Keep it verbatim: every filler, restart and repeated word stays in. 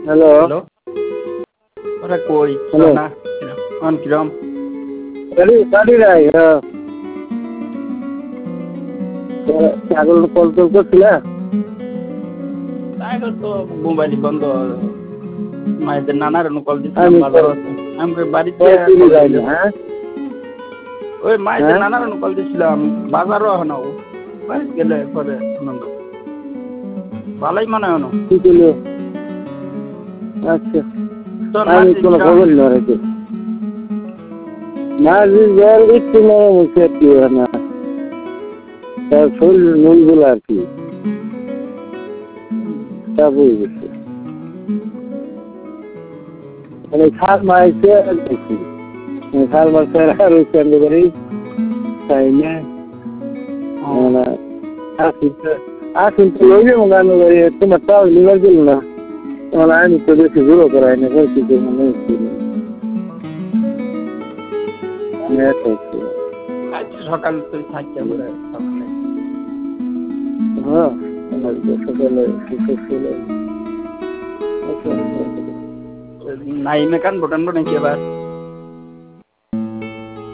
hello hello ওরা কই hello না অন কিরম গাড়ি গাড়ি নাই হ্যাঁ ছাগল কল টল করছিলা তাই তো মোবাইল বন্ধ মায়েদের নানার কল দিছিলাম আমি বাজার আছে আমি বাড়িতে কল যাই না হ্যাঁ ওই মায়েদের হ্যাঁ নানার কল দিছিলাম বাজারও এখন বাড়িতে গেলে পরে আনন্দ ভালোই মনে হয় কি করলো আচ্ছা তোর আমি মাসি কোনো কিরম খবর না রেখে মাঝি জল একটু নরম হচ্ছে আর কি না তার শরীর নুনগুলো আর কি তা বুঝে গেছে মানে খাল মারছে আর দেখি খাল মারছে আর ওই কেন্দ্র করি তাই না মানে আসিন আসিন তো লই যাবো গান করি তোমার তাও নিবার দিল না মানে আমি তো বেশি জোরো করাই না বলছি যে মনে হচ্ছি সকাল তুই থাকতে বলে সকালে হ্যাঁ সকালে সুস্থ ছিল নাইমে কান ভোটান নাকি এবার